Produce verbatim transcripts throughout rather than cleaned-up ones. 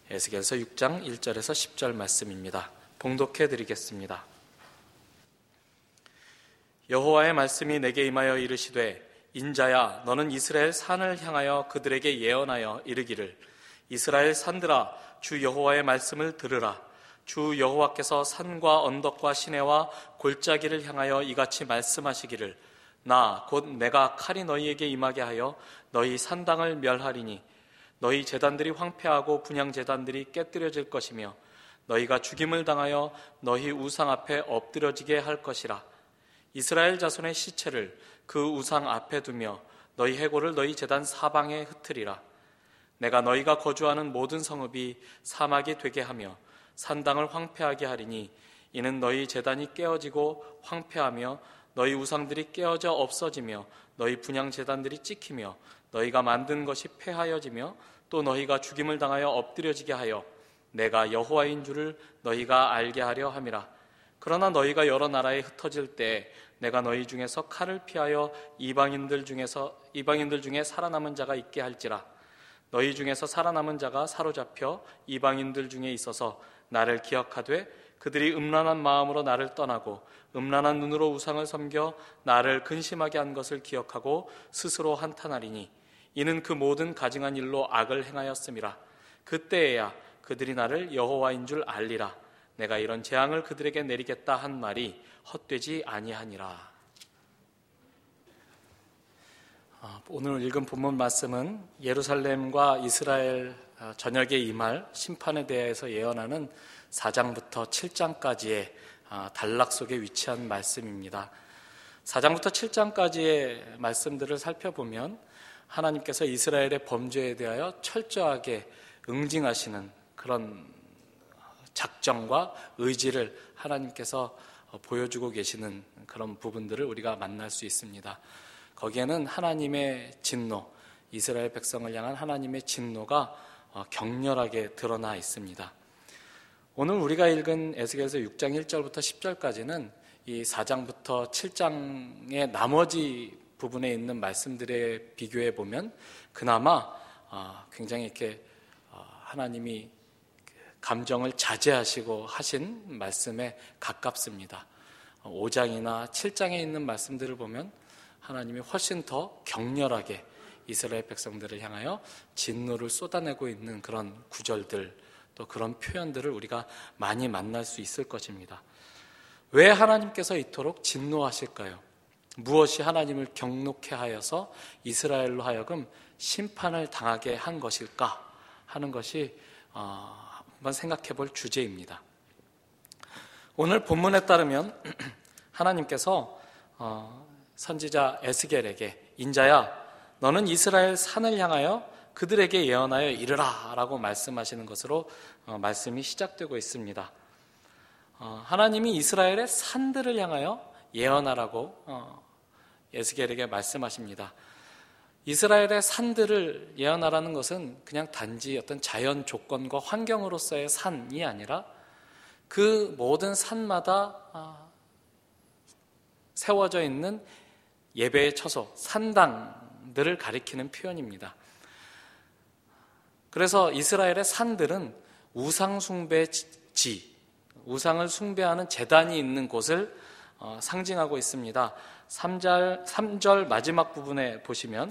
에스겔서 육 장 일 절에서 십 절 말씀입니다. 봉독해 드리겠습니다. 여호와의 말씀이 내게 임하여 이르시되 인자야 너는 이스라엘 산을 향하여 그들에게 예언하여 이르기를 이스라엘 산들아 주 여호와의 말씀을 들으라. 주 여호와께서 산과 언덕과 시내와 골짜기를 향하여 이같이 말씀하시기를 나 곧 내가 칼이 너희에게 임하게 하여 너희 산당을 멸하리니 너희 제단들이 황폐하고 분향 제단들이 깨뜨려질 것이며 너희가 죽임을 당하여 너희 우상 앞에 엎드려지게 할 것이라. 이스라엘 자손의 시체를 그 우상 앞에 두며 너희 해골을 너희 제단 사방에 흩으리라. 내가 너희가 거주하는 모든 성읍이 사막이 되게 하며 산당을 황폐하게 하리니 이는 너희 제단이 깨어지고 황폐하며 너희 우상들이 깨어져 없어지며 너희 분향 제단들이 찍히며 너희가 만든 것이 폐하여지며 또 너희가 죽임을 당하여 엎드려지게 하여 내가 여호와인 줄을 너희가 알게 하려 함이라. 그러나 너희가 여러 나라에 흩어질 때 내가 너희 중에서 칼을 피하여 이방인들 중에서 이방인들 중에 살아남은 자가 있게 할지라. 너희 중에서 살아남은 자가 사로잡혀 이방인들 중에 있어서 나를 기억하되 그들이 음란한 마음으로 나를 떠나고 음란한 눈으로 우상을 섬겨 나를 근심하게 한 것을 기억하고 스스로 한탄하리니 이는 그 모든 가증한 일로 악을 행하였음이라. 그때에야 그들이 나를 여호와인 줄 알리라. 내가 이런 재앙을 그들에게 내리겠다 한 말이 헛되지 아니하니라. 오늘 읽은 본문 말씀은 예루살렘과 이스라엘 전역에 임할 심판에 대해서 예언하는 사 장부터 칠 장까지의 단락 속에 위치한 말씀입니다. 사 장부터 칠 장까지의 말씀들을 살펴보면 하나님께서 이스라엘의 범죄에 대하여 철저하게 응징하시는 그런 작정과 의지를 하나님께서 보여주고 계시는 그런 부분들을 우리가 만날 수 있습니다. 거기에는 하나님의 진노, 이스라엘 백성을 향한 하나님의 진노가 격렬하게 드러나 있습니다. 오늘 우리가 읽은 에스겔서 육 장 일 절부터 십 절까지는 이 사 장부터 칠 장의 나머지 부분에 있는 말씀들에 비교해 보면 그나마 굉장히 이렇게 하나님이 감정을 자제하시고 하신 말씀에 가깝습니다. 오 장이나 칠 장에 있는 말씀들을 보면 하나님이 훨씬 더 격렬하게 이스라엘 백성들을 향하여 진노를 쏟아내고 있는 그런 구절들, 또 그런 표현들을 우리가 많이 만날 수 있을 것입니다. 왜 하나님께서 이토록 진노하실까요? 무엇이 하나님을 격노케 하여서 이스라엘로 하여금 심판을 당하게 한 것일까 하는 것이 한번 생각해 볼 주제입니다. 오늘 본문에 따르면 하나님께서 선지자 에스겔에게 인자야 너는 이스라엘 산을 향하여 그들에게 예언하여 이르라 라고 말씀하시는 것으로 말씀이 시작되고 있습니다. 하나님이 이스라엘의 산들을 향하여 예언하라고 에스겔에게 말씀하십니다. 이스라엘의 산들을 예언하라는 것은 그냥 단지 어떤 자연 조건과 환경으로서의 산이 아니라 그 모든 산마다 세워져 있는 예배의 처소, 산당들을 가리키는 표현입니다. 그래서 이스라엘의 산들은 우상 숭배지, 우상을 숭배하는 제단이 있는 곳을 상징하고 있습니다. 삼 절, 삼 절 마지막 부분에 보시면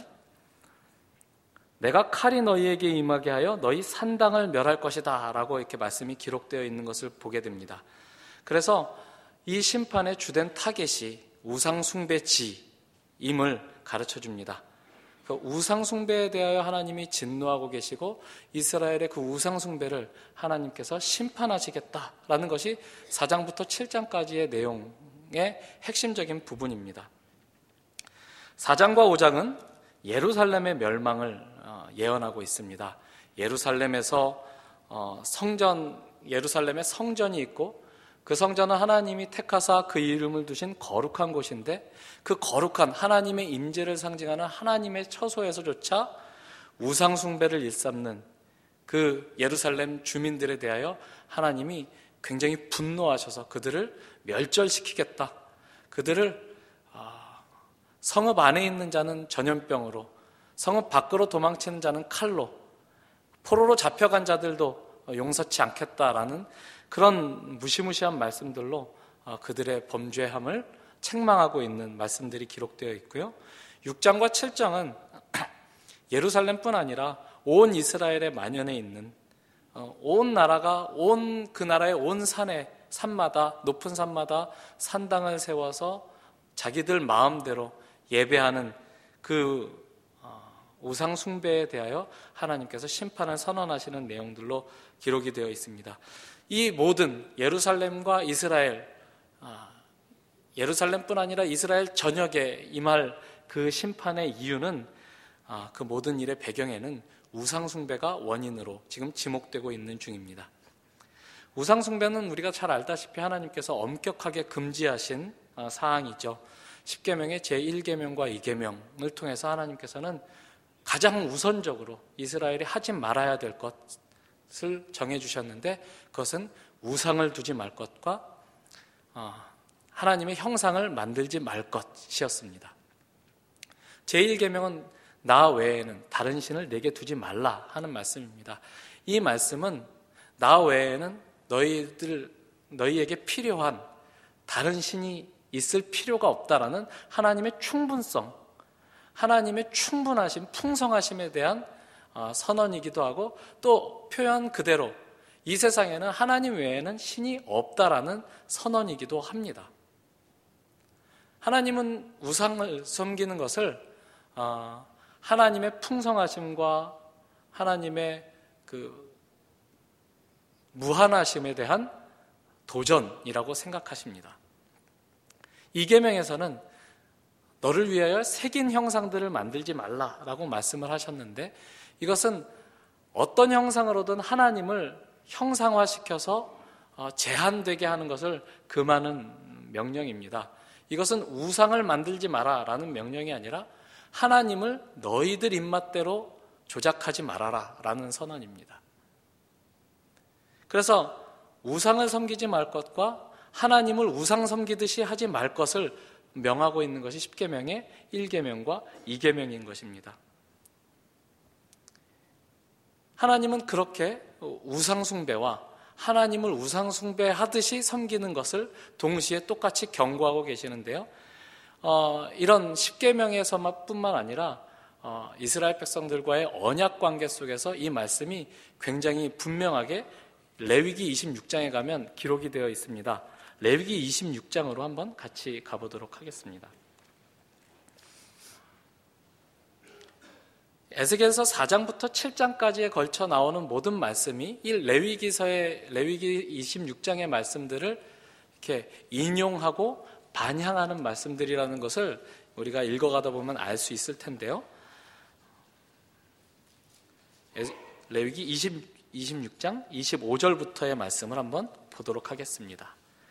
내가 칼이 너희에게 임하게 하여 너희 산당을 멸할 것이다 라고 이렇게 말씀이 기록되어 있는 것을 보게 됩니다. 그래서 이 심판의 주된 타겟이 우상 숭배지임을 가르쳐 줍니다. 그 우상 숭배에 대하여 하나님이 진노하고 계시고 이스라엘의 그 우상 숭배를 하나님께서 심판하시겠다라는 것이 사 장부터 칠 장까지의 내용의 핵심적인 부분입니다. 사 장과 오 장은 예루살렘의 멸망을 예언하고 있습니다. 예루살렘에서 성전, 예루살렘에 성전이 있고 그 성전은 하나님이 택하사 그 이름을 두신 거룩한 곳인데 그 거룩한 하나님의 임재를 상징하는 하나님의 처소에서조차 우상 숭배를 일삼는 그 예루살렘 주민들에 대하여 하나님이 굉장히 분노하셔서 그들을 멸절시키겠다. 그들을 성읍 안에 있는 자는 전염병으로, 성읍 밖으로 도망치는 자는 칼로, 포로로 잡혀간 자들도 용서치 않겠다라는 그런 무시무시한 말씀들로 그들의 범죄함을 책망하고 있는 말씀들이 기록되어 있고요. 육 장과 칠 장은 예루살렘뿐 아니라 온 이스라엘에 만연해 있는 온 나라가 온 그 나라의 온 산에 산마다 높은 산마다 산당을 세워서 자기들 마음대로 예배하는 그 우상 숭배에 대하여 하나님께서 심판을 선언하시는 내용들로 기록이 되어 있습니다. 이 모든 예루살렘과 이스라엘, 예루살렘뿐 아니라 이스라엘 전역에 임할 그 심판의 이유는 그 모든 일의 배경에는 우상 숭배가 원인으로 지금 지목되고 있는 중입니다. 우상 숭배는 우리가 잘 알다시피 하나님께서 엄격하게 금지하신 사항이죠. 십계명의 제일 계명과 이 계명을 통해서 하나님께서는 가장 우선적으로 이스라엘이 하지 말아야 될 것을 정해주셨는데 그것은 우상을 두지 말 것과 하나님의 형상을 만들지 말 것이었습니다. 제일 계명은 나 외에는 다른 신을 내게 두지 말라 하는 말씀입니다. 이 말씀은 나 외에는 너희들, 너희에게 필요한 다른 신이 있을 필요가 없다라는 하나님의 충분성, 하나님의 충분하심, 풍성하심에 대한 선언이기도 하고 또 표현 그대로 이 세상에는 하나님 외에는 신이 없다라는 선언이기도 합니다. 하나님은 우상을 섬기는 것을 하나님의 풍성하심과 하나님의 그 무한하심에 대한 도전이라고 생각하십니다. 이 계명에서는 너를 위하여 새긴 형상들을 만들지 말라라고 말씀을 하셨는데 이것은 어떤 형상으로든 하나님을 형상화시켜서 제한되게 하는 것을 금하는 명령입니다. 이것은 우상을 만들지 마라라는 명령이 아니라 하나님을 너희들 입맛대로 조작하지 말아라 라는 선언입니다. 그래서 우상을 섬기지 말 것과 하나님을 우상 섬기듯이 하지 말 것을 명하고 있는 것이 십계명의 일 계명과 이 계명인 것입니다. 하나님은 그렇게 우상 숭배와 하나님을 우상 숭배하듯이 섬기는 것을 동시에 똑같이 경고하고 계시는데요. 어, 이런 십계명에서만 뿐만 아니라 어, 이스라엘 백성들과의 언약 관계 속에서 이 말씀이 굉장히 분명하게 레위기 이십육 장에 가면 기록이 되어 있습니다. 레위기 이십육 장으로 한번 같이 가보도록 하겠습니다. 에스겔서 사 장부터 칠 장까지에 걸쳐 나오는 모든 말씀이 이 레위기서의 레위기 이십육 장의 말씀들을 이렇게 인용하고 반향하는 말씀들이라는 것을 우리가 읽어가다 보면 알 수 있을 텐데요. 레위기 이십육 장 이십오 절부터의 말씀을 한번 보도록 하겠습니다.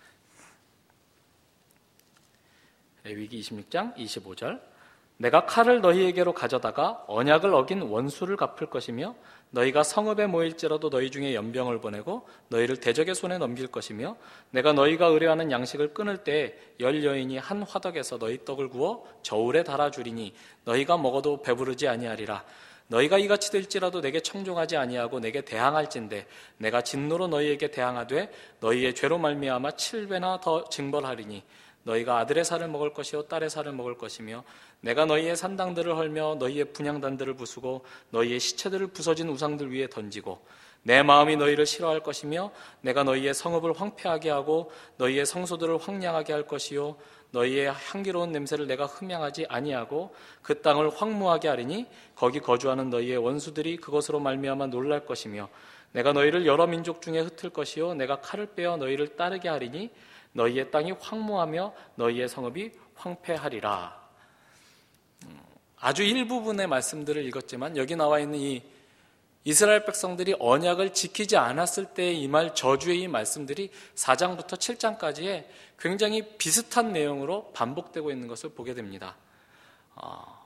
레위기 이십육 장 이십오 절 내가 칼을 너희에게로 가져다가 언약을 어긴 원수를 갚을 것이며 너희가 성읍에 모일지라도 너희 중에 연병을 보내고 너희를 대적의 손에 넘길 것이며 내가 너희가 의뢰하는 양식을 끊을 때에 열 여인이 한 화덕에서 너희 떡을 구워 저울에 달아주리니 너희가 먹어도 배부르지 아니하리라. 너희가 이같이 될지라도 내게 청종하지 아니하고 내게 대항할진대 내가 진노로 너희에게 대항하되 너희의 죄로 말미암아 칠 배나 더 징벌하리니 너희가 아들의 살을 먹을 것이요 딸의 살을 먹을 것이며 내가 너희의 산당들을 헐며 너희의 분향단들을 부수고 너희의 시체들을 부서진 우상들 위에 던지고 내 마음이 너희를 싫어할 것이며 내가 너희의 성읍을 황폐하게 하고 너희의 성소들을 황량하게 할 것이요 너희의 향기로운 냄새를 내가 흠양하지 아니하고 그 땅을 황무하게 하리니 거기 거주하는 너희의 원수들이 그것으로 말미암아 놀랄 것이며 내가 너희를 여러 민족 중에 흩을 것이요 내가 칼을 빼어 너희를 따르게 하리니 너희의 땅이 황무하며 너희의 성읍이 황폐하리라. 아주 일부분의 말씀들을 읽었지만 여기 나와 있는 이 이스라엘 백성들이 언약을 지키지 않았을 때에 임할 저주의 이 말씀들이 사 장부터 칠 장까지의 굉장히 비슷한 내용으로 반복되고 있는 것을 보게 됩니다. 어,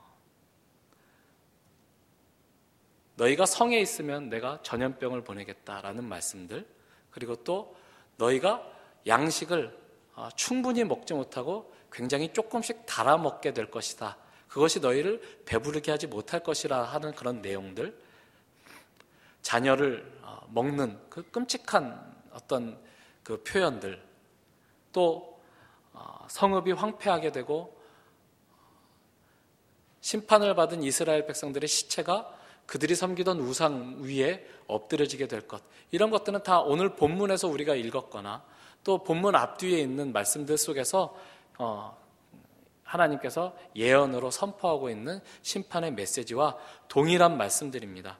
너희가 성에 있으면 내가 전염병을 보내겠다라는 말씀들, 그리고 또 너희가 양식을 충분히 먹지 못하고 굉장히 조금씩 달아 먹게 될 것이다. 그것이 너희를 배부르게 하지 못할 것이라 하는 그런 내용들. 자녀를 먹는 그 끔찍한 어떤 그 표현들, 또 성읍이 황폐하게 되고 심판을 받은 이스라엘 백성들의 시체가 그들이 섬기던 우상 위에 엎드려지게 될 것, 이런 것들은 다 오늘 본문에서 우리가 읽었거나 또 본문 앞뒤에 있는 말씀들 속에서 어, 하나님께서 예언으로 선포하고 있는 심판의 메시지와 동일한 말씀들입니다.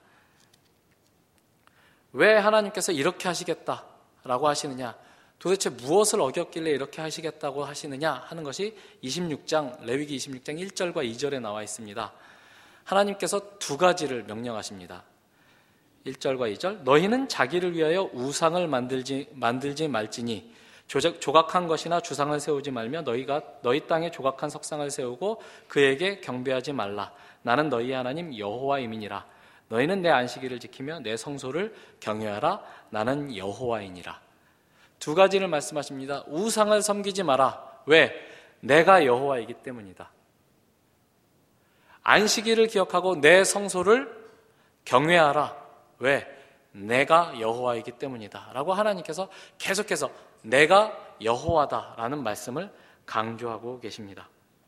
왜 하나님께서 이렇게 하시겠다라고 하시느냐, 도대체 무엇을 어겼길래 이렇게 하시겠다고 하시느냐 하는 것이 이십육 장, 레위기 이십육 장 일 절과 이 절에 나와 있습니다. 하나님께서 두 가지를 명령하십니다. 일 절과 이 절, 너희는 자기를 위하여 우상을 만들지, 만들지 말지니 조작, 조각한 것이나 주상을 세우지 말며 너희가 너희 땅에 조각한 석상을 세우고 그에게 경배하지 말라. 나는 너희 하나님 여호와임이니라. 너희는 내 안식일을 지키며 내 성소를 경외하라. 나는 여호와이니라. 두 가지를 말씀하십니다. 우상을 섬기지 마라. 왜? 내가 여호와이기 때문이다. 안식일을 기억하고 내 성소를 경외하라. 왜? 내가 여호와이기 때문이다 라고 하나님께서 계속해서 내가 여호와다라는 말씀을 강조하고 계십니다.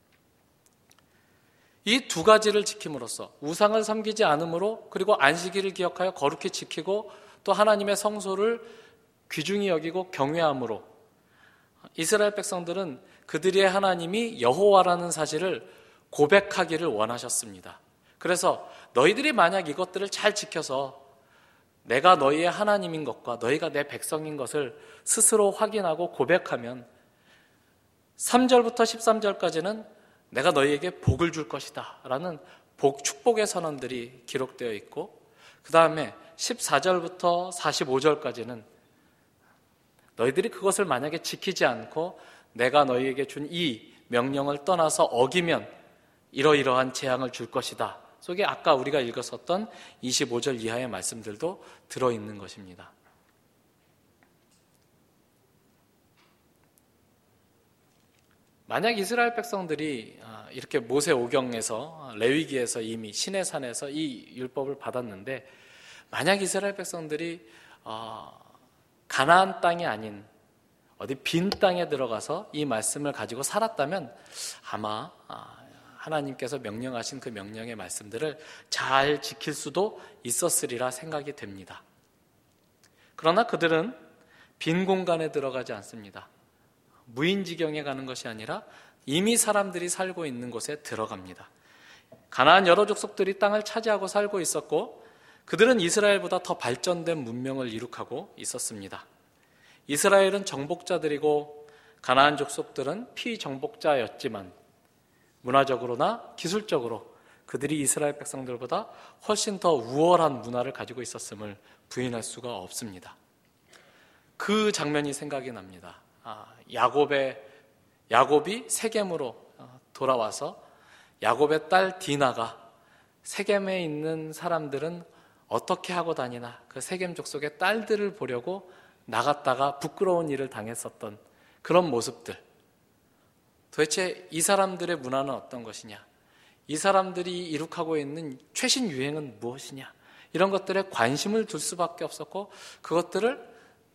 이 두 가지를 지킴으로써 우상을 섬기지 않으므로, 그리고 안식일을 기억하여 거룩히 지키고 또 하나님의 성소를 귀중히 여기고 경외함으로 이스라엘 백성들은 그들의 하나님이 여호와라는 사실을 고백하기를 원하셨습니다. 그래서 너희들이 만약 이것들을 잘 지켜서 내가 너희의 하나님인 것과 너희가 내 백성인 것을 스스로 확인하고 고백하면 삼 절부터 십삼 절까지는 내가 너희에게 복을 줄 것이다 라는 복, 축복의 선언들이 기록되어 있고, 그 다음에 십사 절부터 사십오 절까지는 너희들이 그것을 만약에 지키지 않고 내가 너희에게 준 이 명령을 떠나서 어기면 이러이러한 재앙을 줄 것이다 속에 아까 우리가 읽었었던 이십오 절 이하의 말씀들도 들어있는 것입니다. 만약 이스라엘 백성들이 이렇게 모세오경에서, 레위기에서 이미 시내산에서 이 율법을 받았는데, 만약 이스라엘 백성들이 가나안 땅이 아닌 어디 빈 땅에 들어가서 이 말씀을 가지고 살았다면 아마 하나님께서 명령하신 그 명령의 말씀들을 잘 지킬 수도 있었으리라 생각이 됩니다. 그러나 그들은 빈 공간에 들어가지 않습니다. 무인지경에 가는 것이 아니라 이미 사람들이 살고 있는 곳에 들어갑니다. 가나안 여러 족속들이 땅을 차지하고 살고 있었고, 그들은 이스라엘보다 더 발전된 문명을 이룩하고 있었습니다. 이스라엘은 정복자들이고 가나안 족속들은 피정복자였지만 문화적으로나 기술적으로 그들이 이스라엘 백성들보다 훨씬 더 우월한 문화를 가지고 있었음을 부인할 수가 없습니다. 그 장면이 생각이 납니다. 아, 야곱의, 야곱이 세겜으로 돌아와서 야곱의 딸 디나가 세겜에 있는 사람들은 어떻게 하고 다니나 그 세겜 족속의 딸들을 보려고 나갔다가 부끄러운 일을 당했었던 그런 모습들. 도대체 이 사람들의 문화는 어떤 것이냐, 이 사람들이 이룩하고 있는 최신 유행은 무엇이냐, 이런 것들에 관심을 둘 수밖에 없었고 그것들을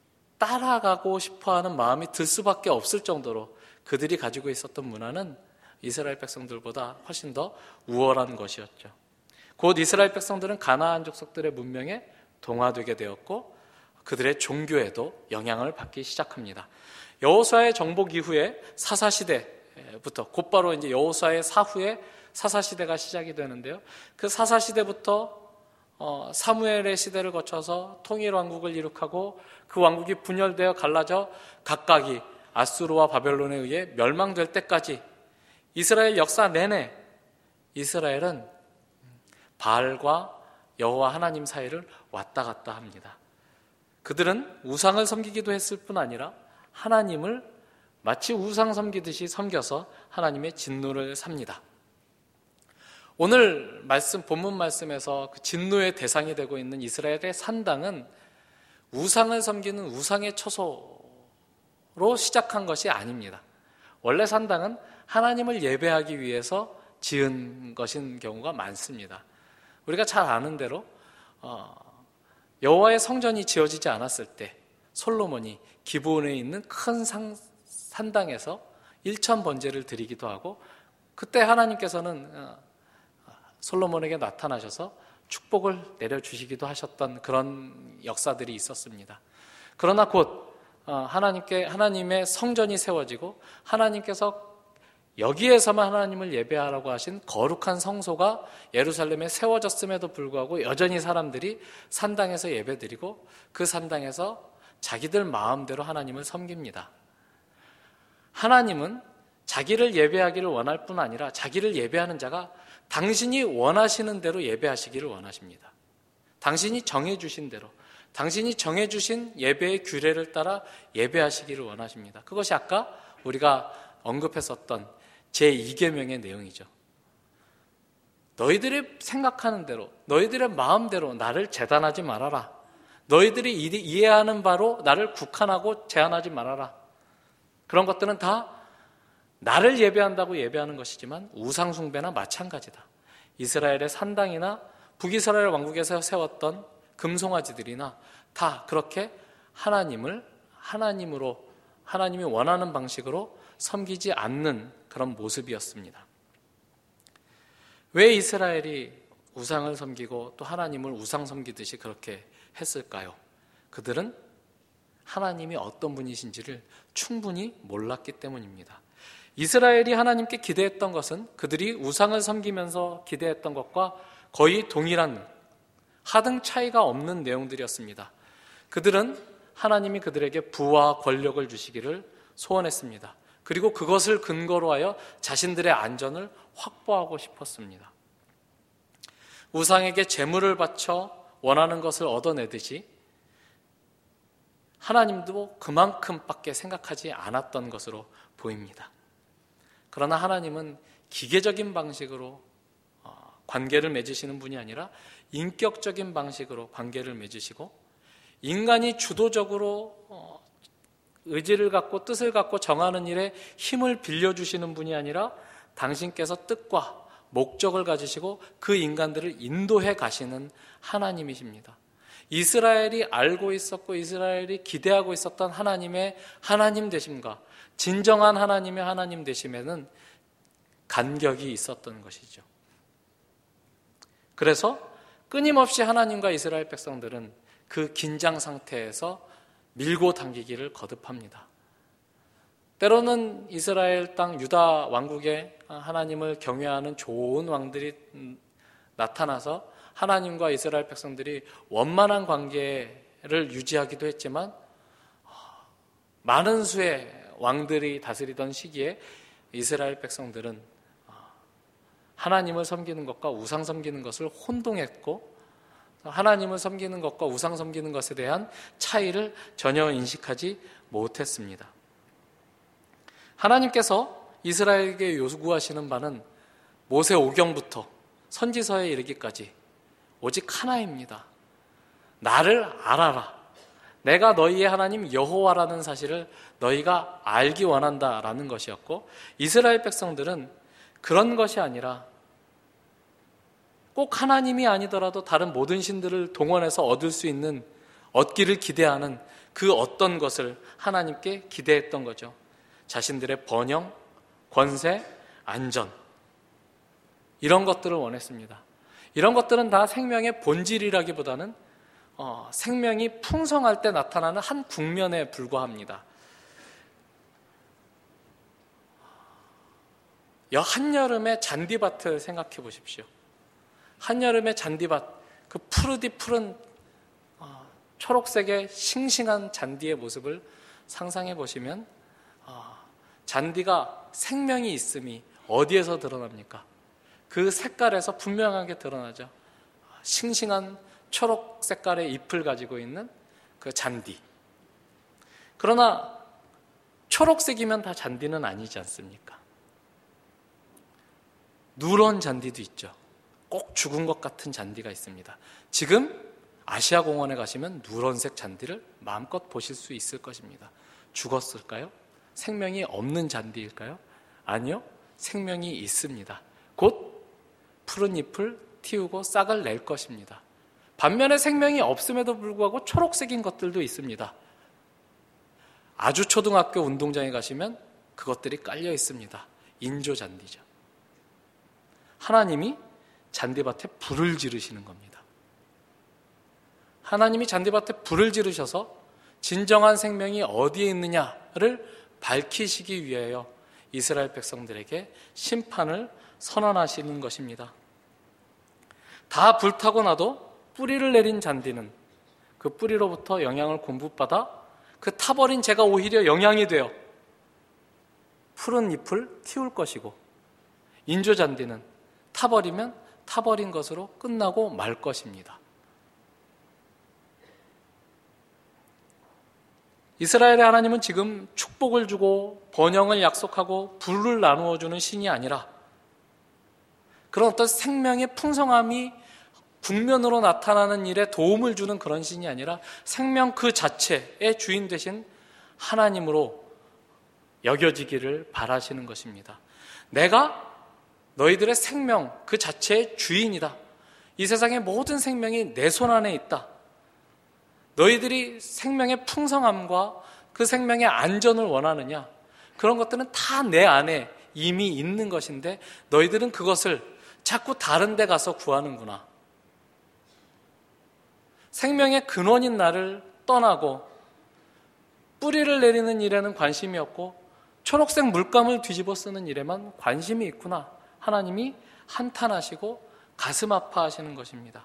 따라가고 싶어하는 마음이 들 수밖에 없을 정도로 그들이 가지고 있었던 문화는 이스라엘 백성들보다 훨씬 더 우월한 것이었죠. 곧 이스라엘 백성들은 가나안 족속들의 문명에 동화되게 되었고 그들의 종교에도 영향을 받기 시작합니다. 여호수아의 정복 이후에 사사시대부터, 곧바로 이제 여호수아의 사후에 사사시대가 시작이 되는데요. 그 사사시대부터 어, 사무엘의 시대를 거쳐서 통일왕국을 이룩하고 그 왕국이 분열되어 갈라져 각각이 아수르와 바벨론에 의해 멸망될 때까지 이스라엘 역사 내내 이스라엘은 바알과 여호와 하나님 사이를 왔다 갔다 합니다. 그들은 우상을 섬기기도 했을 뿐 아니라 하나님을 마치 우상 섬기듯이 섬겨서 하나님의 진노를 삽니다. 오늘 말씀, 본문 말씀에서 그 진노의 대상이 되고 있는 이스라엘의 산당은 우상을 섬기는 우상의 처소로 시작한 것이 아닙니다. 원래 산당은 하나님을 예배하기 위해서 지은 것인 경우가 많습니다. 우리가 잘 아는 대로 어, 여호와의 성전이 지어지지 않았을 때 솔로몬이 기브온에 있는 큰 상, 산당에서 일천 번제를 드리기도 하고, 그때 하나님께서는 솔로몬에게 나타나셔서 축복을 내려주시기도 하셨던 그런 역사들이 있었습니다. 그러나 곧 하나님께 하나님의 성전이 세워지고 하나님께서 여기에서만 하나님을 예배하라고 하신 거룩한 성소가 예루살렘에 세워졌음에도 불구하고 여전히 사람들이 산당에서 예배드리고 그 산당에서 자기들 마음대로 하나님을 섬깁니다. 하나님은 자기를 예배하기를 원할 뿐 아니라 자기를 예배하는 자가 당신이 원하시는 대로 예배하시기를 원하십니다. 당신이 정해주신 대로, 당신이 정해주신 예배의 규례를 따라 예배하시기를 원하십니다. 그것이 아까 우리가 언급했었던 제이 계명의 내용이죠. 너희들이 생각하는 대로, 너희들의 마음대로 나를 제단하지 말아라. 너희들이 이해하는 바로 나를 국한하고 제한하지 말아라. 그런 것들은 다 나를 예배한다고 예배하는 것이지만 우상숭배나 마찬가지다. 이스라엘의 산당이나 북이스라엘 왕국에서 세웠던 금송아지들이나 다 그렇게 하나님을 하나님으로, 하나님이 원하는 방식으로 섬기지 않는 그런 모습이었습니다. 왜 이스라엘이 우상을 섬기고 또 하나님을 우상 섬기듯이 그렇게 했을까요? 그들은 하나님이 어떤 분이신지를 충분히 몰랐기 때문입니다. 이스라엘이 하나님께 기대했던 것은 그들이 우상을 섬기면서 기대했던 것과 거의 동일한, 하등 차이가 없는 내용들이었습니다. 그들은 하나님이 그들에게 부와 권력을 주시기를 소원했습니다. 그리고 그것을 근거로 하여 자신들의 안전을 확보하고 싶었습니다. 우상에게 제물을 바쳐 원하는 것을 얻어내듯이 하나님도 그만큼밖에 생각하지 않았던 것으로 보입니다. 그러나 하나님은 기계적인 방식으로 관계를 맺으시는 분이 아니라 인격적인 방식으로 관계를 맺으시고, 인간이 주도적으로 의지를 갖고 뜻을 갖고 정하는 일에 힘을 빌려주시는 분이 아니라 당신께서 뜻과 목적을 가지시고 그 인간들을 인도해 가시는 하나님이십니다. 이스라엘이 알고 있었고 이스라엘이 기대하고 있었던 하나님의 하나님 되심과 진정한 하나님의 하나님 되심에는 간격이 있었던 것이죠. 그래서 끊임없이 하나님과 이스라엘 백성들은 그 긴장 상태에서 밀고 당기기를 거듭합니다. 때로는 이스라엘 땅 유다 왕국에 하나님을 경외하는 좋은 왕들이 나타나서 하나님과 이스라엘 백성들이 원만한 관계를 유지하기도 했지만, 많은 수의 왕들이 다스리던 시기에 이스라엘 백성들은 하나님을 섬기는 것과 우상 섬기는 것을 혼동했고, 하나님을 섬기는 것과 우상 섬기는 것에 대한 차이를 전혀 인식하지 못했습니다. 하나님께서 이스라엘에게 요구하시는 바는 모세오경부터 선지서에 이르기까지 오직 하나입니다. 나를 알아라. 내가 너희의 하나님 여호와라는 사실을 너희가 알기 원한다라는 것이었고, 이스라엘 백성들은 그런 것이 아니라 꼭 하나님이 아니더라도 다른 모든 신들을 동원해서 얻을 수 있는, 얻기를 기대하는 그 어떤 것을 하나님께 기대했던 거죠. 자신들의 번영, 권세, 안전, 이런 것들을 원했습니다. 이런 것들은 다 생명의 본질이라기보다는 어, 생명이 풍성할 때 나타나는 한 국면에 불과합니다. 한여름의 잔디밭을 생각해 보십시오. 한여름의 잔디밭, 그 푸르디 푸른 어, 초록색의 싱싱한 잔디의 모습을 상상해 보시면 어, 잔디가 생명이 있음이 어디에서 드러납니까? 그 색깔에서 분명하게 드러나죠. 싱싱한 초록 색깔의 잎을 가지고 있는 그 잔디. 그러나 초록색이면 다 잔디는 아니지 않습니까? 누런 잔디도 있죠. 꼭 죽은 것 같은 잔디가 있습니다. 지금 아시아 공원에 가시면 누런색 잔디를 마음껏 보실 수 있을 것입니다. 죽었을까요? 생명이 없는 잔디일까요? 아니요. 생명이 있습니다. 곧 푸른 잎을 틔우고 싹을 낼 것입니다. 반면에 생명이 없음에도 불구하고 초록색인 것들도 있습니다. 아주 초등학교 운동장에 가시면 그것들이 깔려 있습니다. 인조잔디죠. 하나님이 잔디밭에 불을 지르시는 겁니다. 하나님이 잔디밭에 불을 지르셔서 진정한 생명이 어디에 있느냐를 밝히시기 위하여 이스라엘 백성들에게 심판을 선언하시는 것입니다. 다 불타고 나도 뿌리를 내린 잔디는 그 뿌리로부터 영양을 공급받아 그 타버린 재가 오히려 영양이 되어 푸른 잎을 키울 것이고, 인조잔디는 타버리면 타버린 것으로 끝나고 말 것입니다. 이스라엘의 하나님은 지금 축복을 주고 번영을 약속하고 불을 나누어 주는 신이 아니라 그런 어떤 생명의 풍성함이 국면으로 나타나는 일에 도움을 주는 그런 신이 아니라 생명 그 자체의 주인 되신 하나님으로 여겨지기를 바라시는 것입니다. 내가 너희들의 생명 그 자체의 주인이다. 이 세상의 모든 생명이 내 손 안에 있다. 너희들이 생명의 풍성함과 그 생명의 안전을 원하느냐? 그런 것들은 다 내 안에 이미 있는 것인데 너희들은 그것을 자꾸 다른 데 가서 구하는구나. 생명의 근원인 나를 떠나고 뿌리를 내리는 일에는 관심이 없고 초록색 물감을 뒤집어 쓰는 일에만 관심이 있구나. 하나님이 한탄하시고 가슴 아파하시는 것입니다.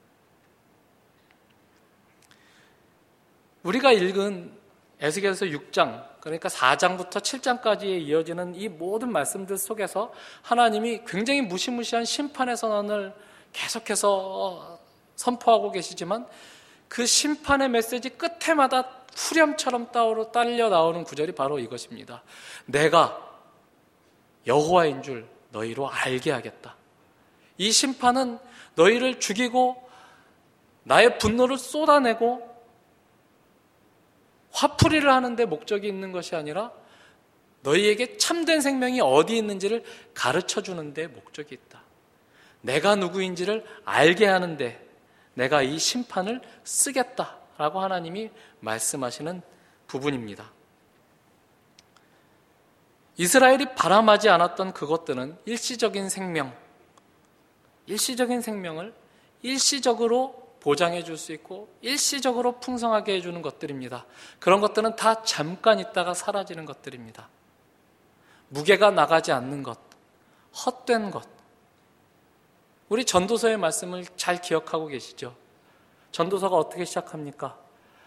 우리가 읽은 에스겔서 육 장, 그러니까 사 장부터 칠 장까지에 이어지는 이 모든 말씀들 속에서 하나님이 굉장히 무시무시한 심판의 선언을 계속해서 선포하고 계시지만 그 심판의 메시지 끝에마다 후렴처럼 따로 딸려 나오는 구절이 바로 이것입니다. 내가 여호와인 줄 너희로 알게 하겠다. 이 심판은 너희를 죽이고 나의 분노를 쏟아내고 화풀이를 하는데 목적이 있는 것이 아니라 너희에게 참된 생명이 어디 있는지를 가르쳐 주는데 목적이 있다. 내가 누구인지를 알게 하는데 내가 이 심판을 쓰겠다라고 하나님이 말씀하시는 부분입니다. 이스라엘이 바람하지 않았던 그것들은 일시적인 생명, 일시적인 생명을 일시적으로 보장해 줄 수 있고 일시적으로 풍성하게 해주는 것들입니다. 그런 것들은 다 잠깐 있다가 사라지는 것들입니다. 무게가 나가지 않는 것, 헛된 것. 우리 전도서의 말씀을 잘 기억하고 계시죠? 전도서가 어떻게 시작합니까?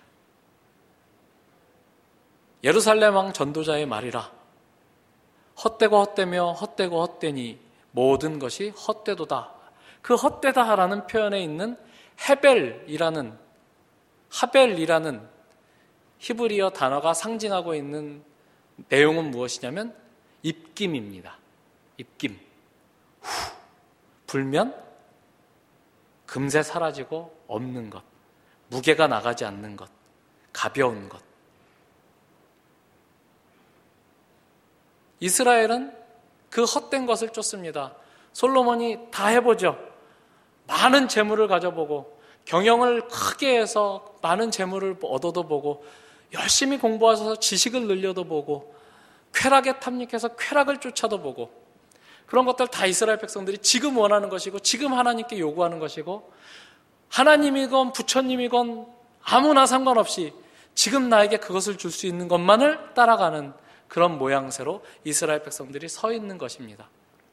예루살렘 왕 전도자의 말이라. 헛되고 헛되며 헛되고 헛되니 모든 것이 헛되도다. 그 헛되다라는 표현에 있는 헤벨이라는 하벨이라는 히브리어 단어가 상징하고 있는 내용은 무엇이냐면 입김입니다. 입김. 후, 불면 금세 사라지고 없는 것, 무게가 나가지 않는 것, 가벼운 것. 이스라엘은 그 헛된 것을 쫓습니다. 솔로몬이 다 해보죠. 많은 재물을 가져보고 경영을 크게 해서 많은 재물을 얻어도 보고 열심히 공부하셔서 지식을 늘려도 보고 쾌락에 탐닉해서 쾌락을 쫓아도 보고 그런 것들 다 이스라엘 백성들이 지금 원하는 것이고 지금 하나님께 요구하는 것이고 하나님이건 부처님이건 아무나 상관없이 지금 나에게 그것을 줄 수 있는 것만을 따라가는 그런 모양새로 이스라엘 백성들이 서 있는 것입니다.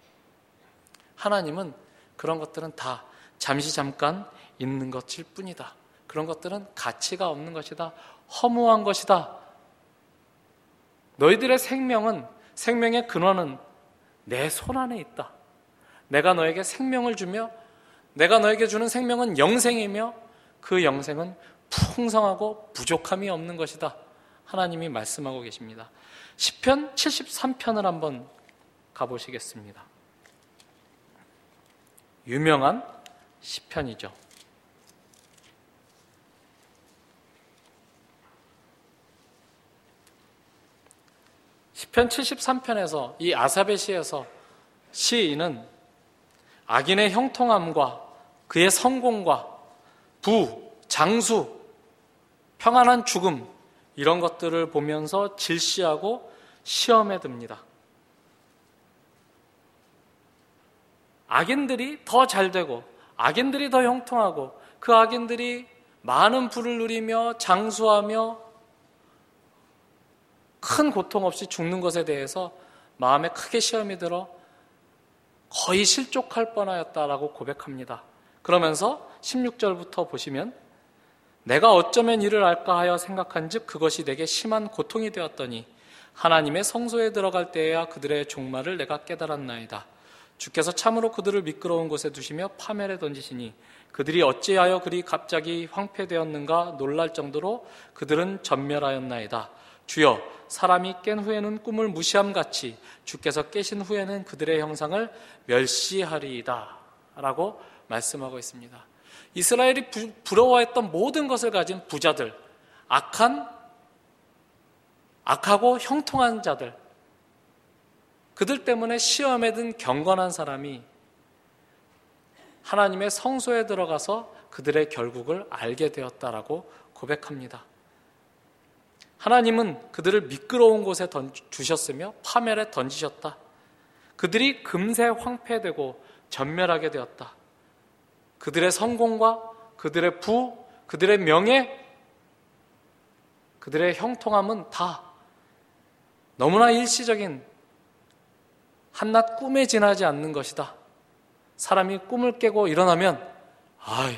하나님은 그런 것들은 다 잠시 잠깐 있는 것일 뿐이다. 그런 것들은 가치가 없는 것이다. 허무한 것이다. 너희들의 생명은, 생명의 근원은 내 손 안에 있다. 내가 너에게 생명을 주며 내가 너에게 주는 생명은 영생이며 그 영생은 풍성하고 부족함이 없는 것이다. 하나님이 말씀하고 계십니다. 시편 칠십삼 편을 한번 가보시겠습니다. 유명한 시편이죠. 시편 칠십삼 편에서 이 아삽의 시에서 시인은 악인의 형통함과 그의 성공과 부, 장수, 평안한 죽음, 이런 것들을 보면서 질시하고 시험에 듭니다. 악인들이 더 잘되고 악인들이 더 형통하고 그 악인들이 많은 부를 누리며 장수하며 큰 고통 없이 죽는 것에 대해서 마음에 크게 시험이 들어 거의 실족할 뻔하였다라고 고백합니다. 그러면서 십육 절부터 보시면 내가 어쩌면 이를 알까 하여 생각한 즉 그것이 내게 심한 고통이 되었더니 하나님의 성소에 들어갈 때에야 그들의 종말을 내가 깨달았나이다. 주께서 참으로 그들을 미끄러운 곳에 두시며 파멸에 던지시니 그들이 어찌하여 그리 갑자기 황폐되었는가 놀랄 정도로 그들은 전멸하였나이다. 주여, 사람이 깬 후에는 꿈을 무시함같이 주께서 깨신 후에는 그들의 형상을 멸시하리이다 라고 말씀하고 있습니다. 이스라엘이 부, 부러워했던 모든 것을 가진 부자들, 악한, 악하고 형통한 자들, 그들 때문에 시험에 든 경건한 사람이 하나님의 성소에 들어가서 그들의 결국을 알게 되었다라고 고백합니다. 하나님은 그들을 미끄러운 곳에 두셨으며 파멸에 던지셨다. 그들이 금세 황폐되고 전멸하게 되었다. 그들의 성공과 그들의 부, 그들의 명예, 그들의 형통함은 다 너무나 일시적인 한낱 꿈에 지나지 않는 것이다. 사람이 꿈을 깨고 일어나면 아이,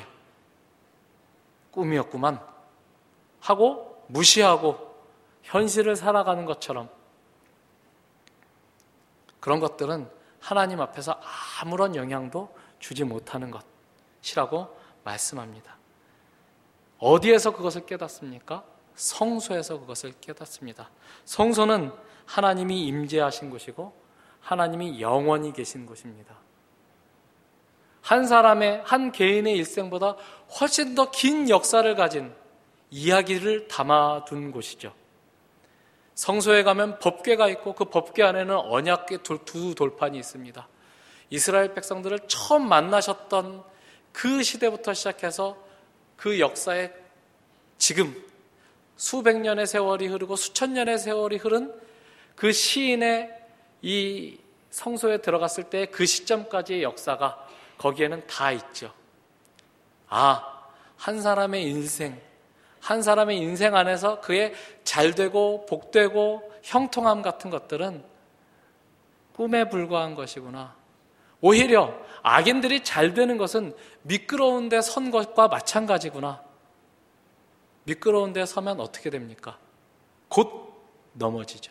꿈이었구만 하고 무시하고 현실을 살아가는 것처럼 그런 것들은 하나님 앞에서 아무런 영향도 주지 못하는 것이라고 말씀합니다. 어디에서 그것을 깨닫습니까? 성소에서 그것을 깨닫습니다. 성소는 하나님이 임재하신 곳이고 하나님이 영원히 계신 곳입니다. 한 사람의, 한 개인의 일생보다 훨씬 더 긴 역사를 가진 이야기를 담아둔 곳이죠. 성소에 가면 법궤가 있고 그 법궤 안에는 언약궤 두 돌판이 있습니다. 이스라엘 백성들을 처음 만나셨던 그 시대부터 시작해서 그 역사에 지금 수백 년의 세월이 흐르고 수천 년의 세월이 흐른 그 시인의 이 성소에 들어갔을 때 그 시점까지의 역사가 거기에는 다 있죠. 아, 한 사람의 인생, 한 사람의 인생 안에서 그의 잘되고 복되고 형통함 같은 것들은 꿈에 불과한 것이구나. 오히려 악인들이 잘되는 것은 미끄러운 데 선 것과 마찬가지구나. 미끄러운 데 서면 어떻게 됩니까? 곧 넘어지죠.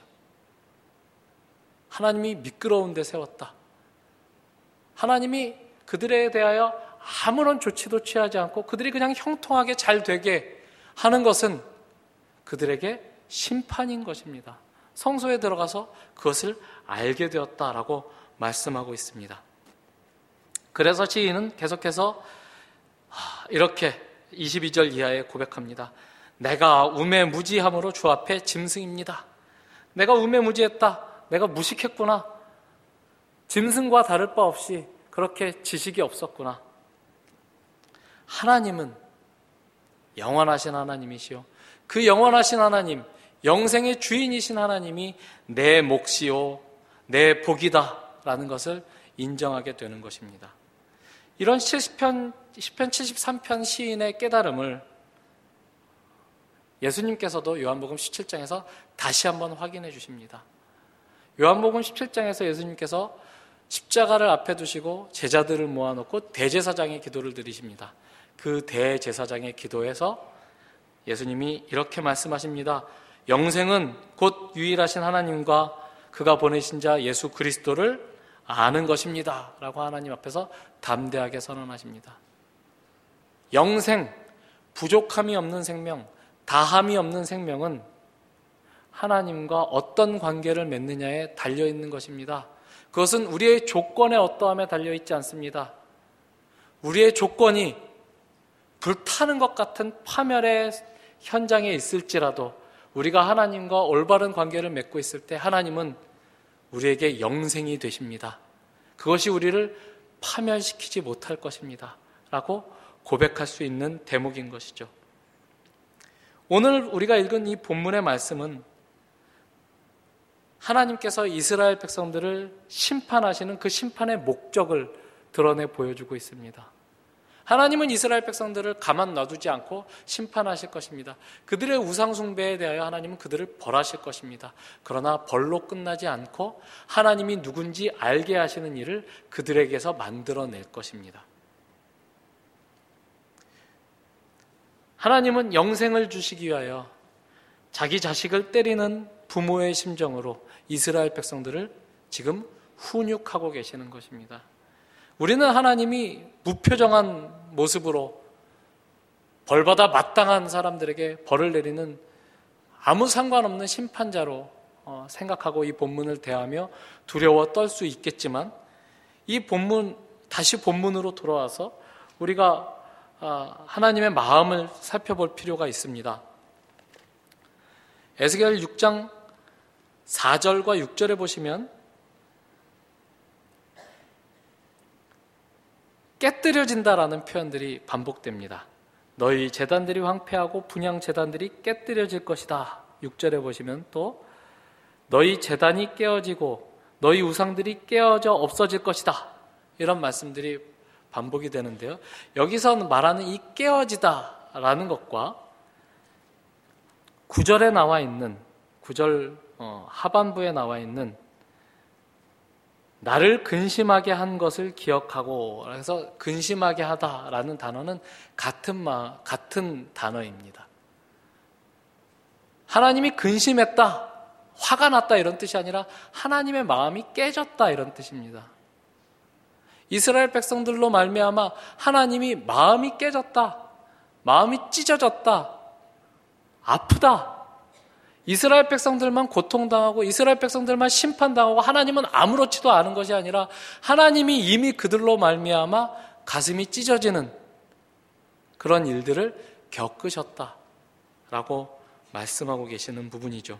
하나님이 미끄러운 데 세웠다. 하나님이 그들에 대하여 아무런 조치도 취하지 않고 그들이 그냥 형통하게 잘 되게 하는 것은 그들에게 심판인 것입니다. 성소에 들어가서 그것을 알게 되었다라고 말씀하고 있습니다. 그래서 시인은 계속해서 이렇게 이십이 절 이하에 고백합니다. 내가 우매무지함으로 주 앞에 짐승입니다. 내가 우매무지했다. 내가 무식했구나. 짐승과 다를 바 없이 그렇게 지식이 없었구나. 하나님은 영원하신 하나님이시요. 그 영원하신 하나님, 영생의 주인이신 하나님이 내 몫이요, 내 복이다 라는 것을 인정하게 되는 것입니다. 이런 시편, 시편 칠십삼 편 시인의 깨달음을 예수님께서도 요한복음 십칠 장에서 다시 한번 확인해 주십니다. 요한복음 십칠 장에서 예수님께서 십자가를 앞에 두시고 제자들을 모아놓고 대제사장의 기도를 드리십니다. 그 대제사장의 기도에서 예수님이 이렇게 말씀하십니다. 영생은 곧 유일하신 하나님과 그가 보내신 자 예수 그리스도를 아는 것입니다 라고 하나님 앞에서 담대하게 선언하십니다. 영생, 부족함이 없는 생명, 다함이 없는 생명은 하나님과 어떤 관계를 맺느냐에 달려있는 것입니다. 그것은 우리의 조건의 어떠함에 달려있지 않습니다. 우리의 조건이 불타는 것 같은 파멸의 현장에 있을지라도 우리가 하나님과 올바른 관계를 맺고 있을 때 하나님은 우리에게 영생이 되십니다. 그것이 우리를 파멸시키지 못할 것입니다 라고 고백할 수 있는 대목인 것이죠. 오늘 우리가 읽은 이 본문의 말씀은 하나님께서 이스라엘 백성들을 심판하시는 그 심판의 목적을 드러내 보여주고 있습니다. 하나님은 이스라엘 백성들을 가만 놔두지 않고 심판하실 것입니다. 그들의 우상 숭배에 대하여 하나님은 그들을 벌하실 것입니다. 그러나 벌로 끝나지 않고 하나님이 누군지 알게 하시는 일을 그들에게서 만들어낼 것입니다. 하나님은 영생을 주시기 위하여 자기 자식을 때리는 부모의 심정으로 이스라엘 백성들을 지금 훈육하고 계시는 것입니다. 우리는 하나님이 무표정한 모습으로 벌받아 마땅한 사람들에게 벌을 내리는 아무 상관없는 심판자로 생각하고 이 본문을 대하며 두려워 떨 수 있겠지만, 이 본문, 다시 본문으로 돌아와서 우리가 하나님의 마음을 살펴볼 필요가 있습니다. 에스겔 육 장 사 절과 육 절에 보시면 깨뜨려진다라는 표현들이 반복됩니다. 너희 제단들이 황폐하고 분향 제단들이 깨뜨려질 것이다. 육 절에 보시면 또 너희 제단이 깨어지고 너희 우상들이 깨어져 없어질 것이다. 이런 말씀들이 반복이 되는데요. 여기서 말하는 이 깨어지다라는 것과 구 절에 나와 있는 구 절 어, 하반부에 나와 있는 나를 근심하게 한 것을 기억하고, 그래서 근심하게 하다라는 단어는 같은 마, 같은 단어입니다. 하나님이 근심했다, 화가 났다 이런 뜻이 아니라 하나님의 마음이 깨졌다 이런 뜻입니다. 이스라엘 백성들로 말미암아 하나님이 마음이 깨졌다, 마음이 찢어졌다, 아프다. 이스라엘 백성들만 고통당하고 이스라엘 백성들만 심판당하고 하나님은 아무렇지도 않은 것이 아니라 하나님이 이미 그들로 말미암아 가슴이 찢어지는 그런 일들을 겪으셨다라고 말씀하고 계시는 부분이죠.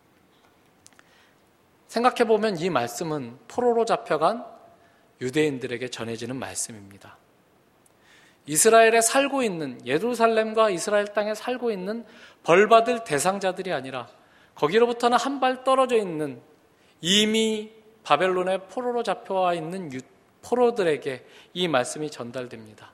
생각해보면 이 말씀은 포로로 잡혀간 유대인들에게 전해지는 말씀입니다. 이스라엘에 살고 있는, 예루살렘과 이스라엘 땅에 살고 있는 벌받을 대상자들이 아니라 거기로부터는 한 발 떨어져 있는 이미 바벨론의 포로로 잡혀와 있는 유, 포로들에게 이 말씀이 전달됩니다.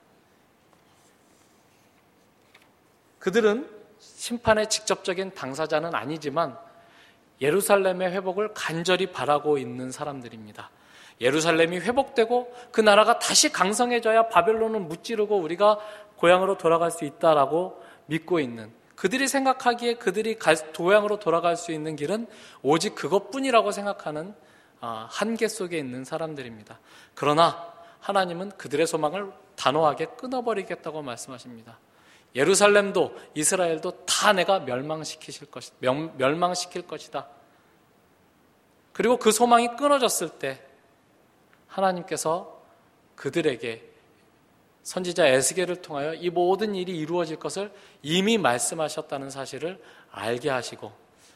그들은 심판의 직접적인 당사자는 아니지만 예루살렘의 회복을 간절히 바라고 있는 사람들입니다. 예루살렘이 회복되고 그 나라가 다시 강성해져야 바벨론은 무찌르고 우리가 고향으로 돌아갈 수 있다라고 믿고 있는, 그들이 생각하기에 그들이 고향으로 돌아갈 수 있는 길은 오직 그것뿐이라고 생각하는 한계 속에 있는 사람들입니다. 그러나 하나님은 그들의 소망을 단호하게 끊어버리겠다고 말씀하십니다. 예루살렘도 이스라엘도 다 내가 멸망시키실 것, 멸망시킬 것이다. 그리고 그 소망이 끊어졌을 때 하나님께서 그들에게 선지자 에스겔을 통하여 이 모든 일이 이루어질 것을 이미 말씀하셨다는 사실을 알게 하시고,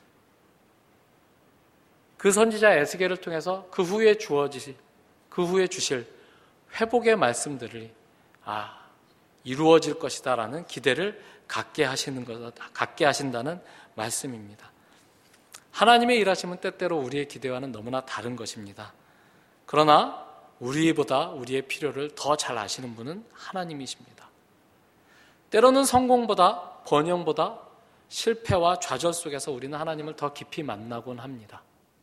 그 선지자 에스겔을 통해서 그 후에 주어지실, 그 후에 주실 회복의 말씀들이 아 이루어질 것이다라는 기대를 갖게 하시는 것, 갖게 하신다는 말씀입니다. 하나님의 일하심은 때때로 우리의 기대와는 너무나 다른 것입니다. 그러나 우리보다 우리의 필요를 더 잘 아시는 분은 하나님이십니다. 때로는 성공보다, 번영보다 실패와 좌절 속에서 우리는 하나님을 더 깊이 만나곤 합니다.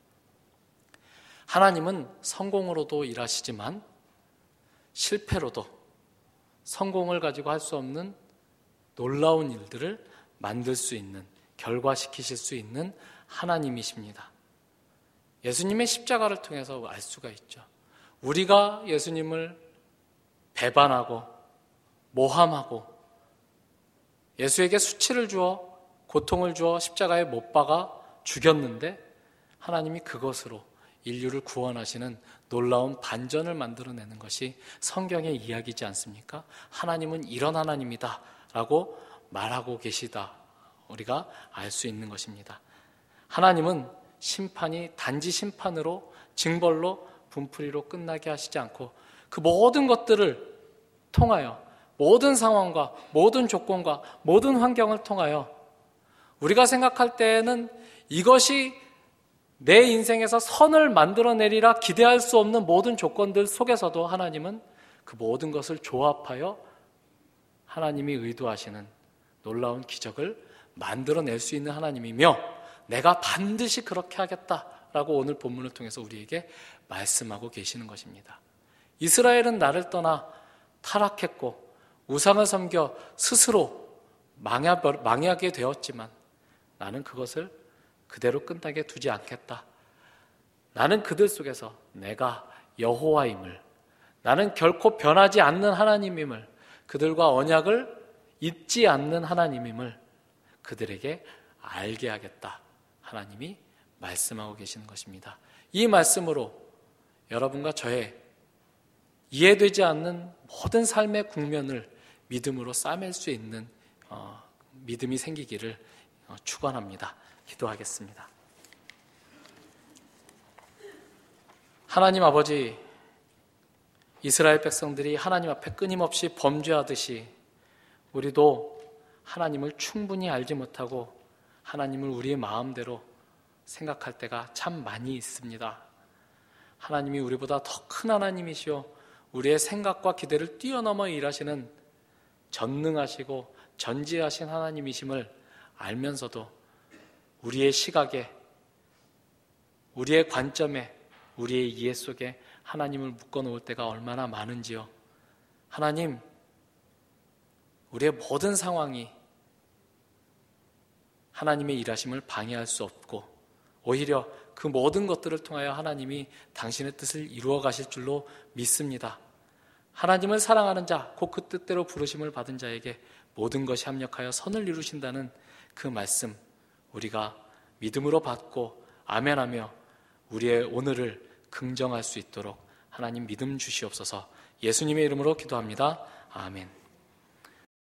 하나님은 성공으로도 일하시지만 실패로도 성공을 가지고 할 수 없는 놀라운 일들을 만들 수 있는, 결과시키실 수 있는 하나님이십니다. 예수님의 십자가를 통해서 알 수가 있죠. 우리가 예수님을 배반하고 모함하고 예수에게 수치를 주어 고통을 주어 십자가에 못 박아 죽였는데 하나님이 그것으로 인류를 구원하시는 놀라운 반전을 만들어내는 것이 성경의 이야기지 않습니까? 하나님은 이런 하나님이다 라고 말하고 계시다, 우리가 알 수 있는 것입니다. 하나님은 심판이 단지 심판으로, 징벌로, 분풀이로 끝나게 하시지 않고 그 모든 것들을 통하여, 모든 상황과 모든 조건과 모든 환경을 통하여 우리가 생각할 때에는 이것이 내 인생에서 선을 만들어내리라 기대할 수 없는 모든 조건들 속에서도 하나님은 그 모든 것을 조합하여 하나님이 의도하시는 놀라운 기적을 만들어낼 수 있는 하나님이며 내가 반드시 그렇게 하겠다라고 오늘 본문을 통해서 우리에게 말씀하고 계시는 것입니다. 이스라엘은 나를 떠나 타락했고 우상을 섬겨 스스로 망하게 되었지만 나는 그것을 그대로 끝나게 두지 않겠다. 나는 그들 속에서 내가 여호와임을, 나는 결코 변하지 않는 하나님임을, 그들과 언약을 잊지 않는 하나님임을 그들에게 알게 하겠다. 하나님이 말씀하고 계시는 것입니다. 이 말씀으로 여러분과 저의 이해되지 않는 모든 삶의 국면을 믿음으로 싸맬 수 있는 어, 믿음이 생기기를 어, 축원합니다. 기도하겠습니다. 하나님 아버지, 이스라엘 백성들이 하나님 앞에 끊임없이 범죄하듯이 우리도 하나님을 충분히 알지 못하고 하나님을 우리의 마음대로 생각할 때가 참 많이 있습니다. 하나님이 우리보다 더 큰 하나님이시오, 우리의 생각과 기대를 뛰어넘어 일하시는 전능하시고 전지하신 하나님이심을 알면서도 우리의 시각에, 우리의 관점에, 우리의 이해 속에 하나님을 묶어놓을 때가 얼마나 많은지요. 하나님, 우리의 모든 상황이 하나님의 일하심을 방해할 수 없고 오히려 그 모든 것들을 통하여 하나님이 당신의 뜻을 이루어 가실 줄로 믿습니다. 하나님을 사랑하는 자, 곧 그 뜻대로 부르심을 받은 자에게 모든 것이 합력하여 선을 이루신다는 그 말씀, 우리가 믿음으로 받고 아멘하며 우리의 오늘을 긍정할 수 있도록 하나님 믿음 주시옵소서. 예수님의 이름으로 기도합니다. 아멘.